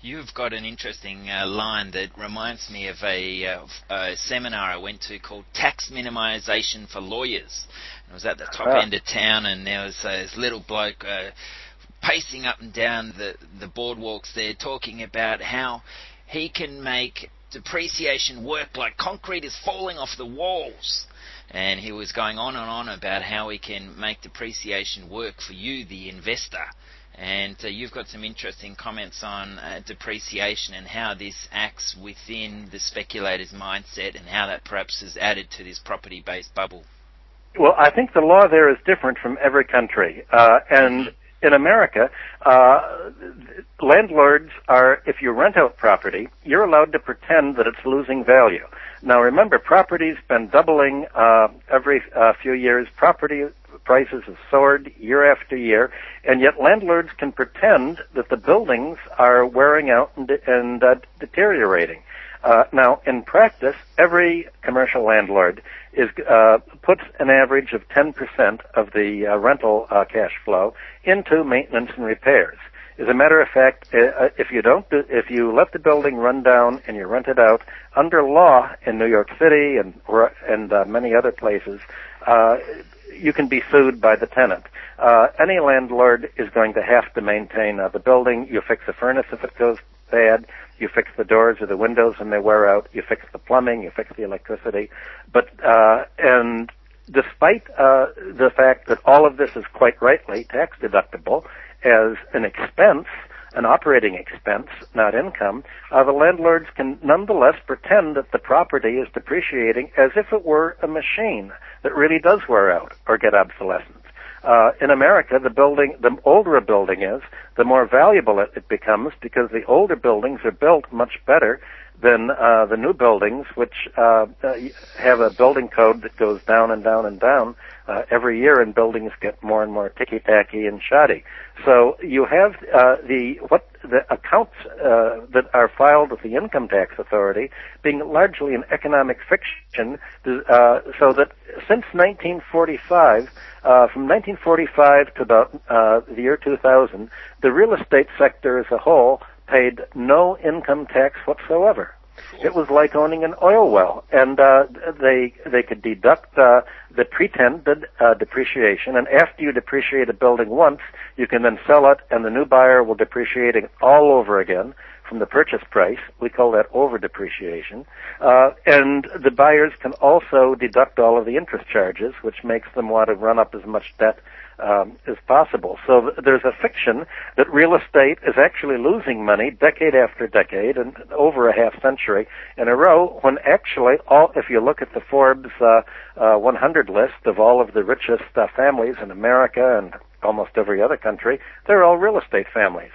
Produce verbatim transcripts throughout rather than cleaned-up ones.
You've got an interesting uh, line that reminds me of a, uh, a seminar I went to called Tax Minimisation for Lawyers. It was at the top Ah. end of town, and there was uh, this little bloke uh, pacing up and down the, the boardwalks there talking about how he can make depreciation work like concrete is falling off the walls. And he was going on and on about how he can make depreciation work for you, the investor. And uh, you've got some interesting comments on uh, depreciation and how this acts within the speculator's mindset and how that perhaps has added to this property-based bubble. Well, I think the law there is different from every country. Uh, and in America, uh, landlords are, if you rent out property, you're allowed to pretend that it's losing value. Now, remember, property's been doubling uh, every uh, few years. Property prices have soared year after year, and yet landlords can pretend that the buildings are wearing out and, and uh, deteriorating. Uh, now, in practice, every commercial landlord is uh, puts an average of ten percent of the uh, rental uh, cash flow into maintenance and repairs. As a matter of fact, uh, if you don't, do, if you let the building run down and you rent it out, under law in New York City and or, and uh, many other places, uh, you can be sued by the tenant. Uh, any landlord is going to have to maintain uh, the building. You fix the furnace if it goes bad. You fix the doors or the windows when they wear out. You fix the plumbing. You fix the electricity. But uh, and despite uh, the fact that all of this is quite rightly tax deductible as an expense, an operating expense, not income, uh, the landlords can nonetheless pretend that the property is depreciating as if it were a machine that really does wear out or get obsolescence. Uh, in America, the building, the older a building is, the more valuable it, it becomes because the older buildings are built much better than uh, the new buildings, which uh, have a building code that goes down and down and down uh, every year, and buildings get more and more ticky-tacky and shoddy. So you have uh, the what the accounts uh, that are filed with the income tax authority being largely an economic fiction, uh, so that since nineteen forty-five, uh, from nineteen forty-five to about uh, the year two thousand, the real estate sector as a whole paid no income tax whatsoever. It was like owning an oil well, and uh, they they could deduct uh, the pretended uh, depreciation, and after you depreciate a building once, you can then sell it, and the new buyer will depreciate it all over again from the purchase price. We call that over-depreciation. Uh, and the buyers can also deduct all of the interest charges, which makes them want to run up as much debt um, as possible. So th- there's a fiction that real estate is actually losing money decade after decade and over a half century in a row, when actually, all if you look at the Forbes uh, uh, one hundred list of all of the richest uh, families in America and almost every other country, they're all real estate families.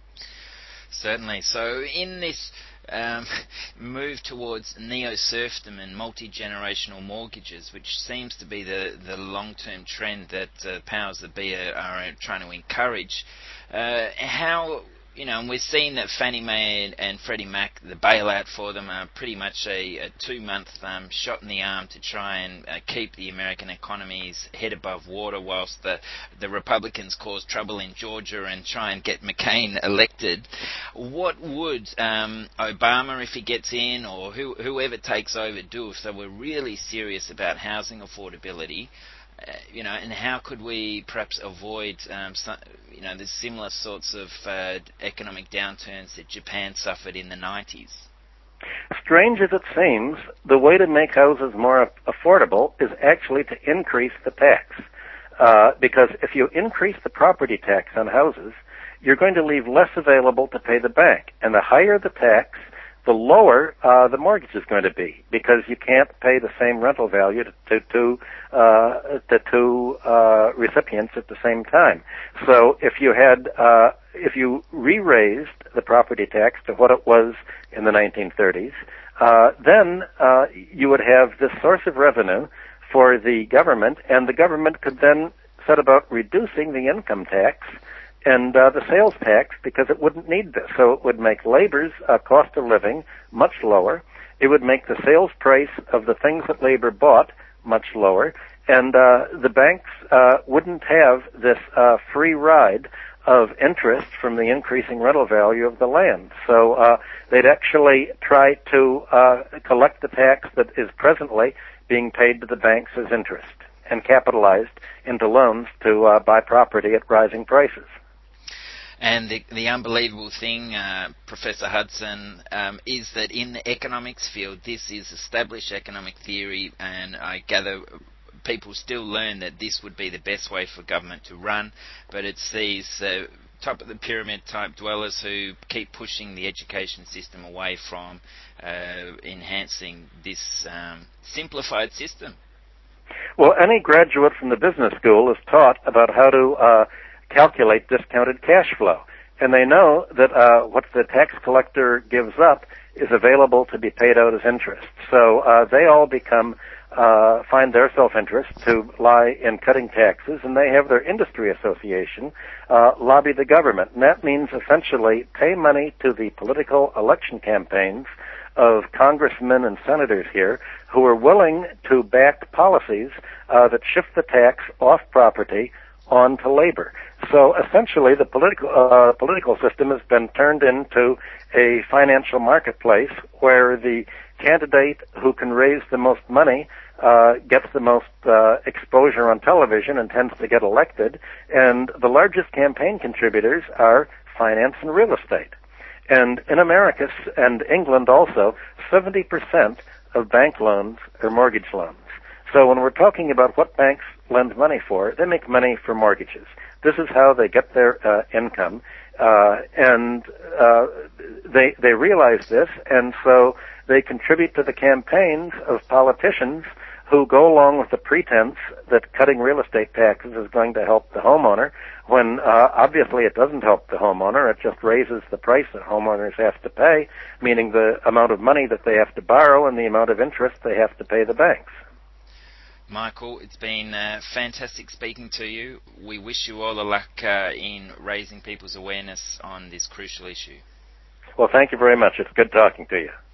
Certainly. So in this um, move towards neo-serfdom and multi-generational mortgages, which seems to be the, the long-term trend that uh, powers that be are, are trying to encourage, uh, how... You know, and we're seeing that Fannie Mae and, and Freddie Mac, the bailout for them, are pretty much a, a two-month um, shot in the arm to try and uh, keep the American economy's head above water whilst the, the Republicans cause trouble in Georgia and try and get McCain elected. What would um, Obama, if he gets in, or who, whoever takes over, do if they were really serious about housing affordability? Uh, you know, and how could we perhaps avoid, um, some, you know, the similar sorts of uh, economic downturns that Japan suffered in the nineties? Strange as it seems, the way to make houses more affordable is actually to increase the tax. Uh, because if you increase the property tax on houses, you're going to leave less available to pay the bank. And the higher the tax, the lower uh, the mortgage is going to be, because you can't pay the same rental value to to, to, uh, to two uh, recipients at the same time. So if you had, uh, if you re-raised the property tax to what it was in the nineteen thirties, uh, then uh, you would have this source of revenue for the government, and the government could then set about reducing the income tax and uh, the sales tax, because it wouldn't need this. So it would make labor's uh, cost of living much lower. It would make the sales price of the things that labor bought much lower, and uh, the banks uh, wouldn't have this uh, free ride of interest from the increasing rental value of the land. So uh, they'd actually try to uh, collect the tax that is presently being paid to the banks as interest and capitalized into loans to uh, buy property at rising prices. And the, the unbelievable thing, uh, Professor Hudson, um, is that in the economics field, this is established economic theory, and I gather people still learn that this would be the best way for government to run, but it's these uh, top of the pyramid type dwellers who keep pushing the education system away from uh, enhancing this um, simplified system. Well, any graduate from the business school is taught about how to uh, calculate discounted cash flow, and they know that uh, what the tax collector gives up is available to be paid out as interest. So uh, they all become Uh, find their self-interest to lie in cutting taxes, and they have their industry association uh, lobby the government. And that means essentially pay money to the political election campaigns of congressmen and senators here who are willing to back policies uh, that shift the tax off property onto labor. So essentially the political uh, political system has been turned into a financial marketplace where the candidate who can raise the most money uh, gets the most uh, exposure on television and tends to get elected, and the largest campaign contributors are finance and real estate. And in America and England also, seventy percent of bank loans are mortgage loans. So when we're talking about what banks lend money for, they make money for mortgages. This is how they get their uh, income, uh, and uh, they they realize this, and so they contribute to the campaigns of politicians who go along with the pretense that cutting real estate taxes is going to help the homeowner, when uh, obviously it doesn't help the homeowner. It just raises the price that homeowners have to pay, meaning the amount of money that they have to borrow and the amount of interest they have to pay the banks. Michael, it's been uh, fantastic speaking to you. We wish you all the luck uh, in raising people's awareness on this crucial issue. Well, thank you very much. It's good talking to you.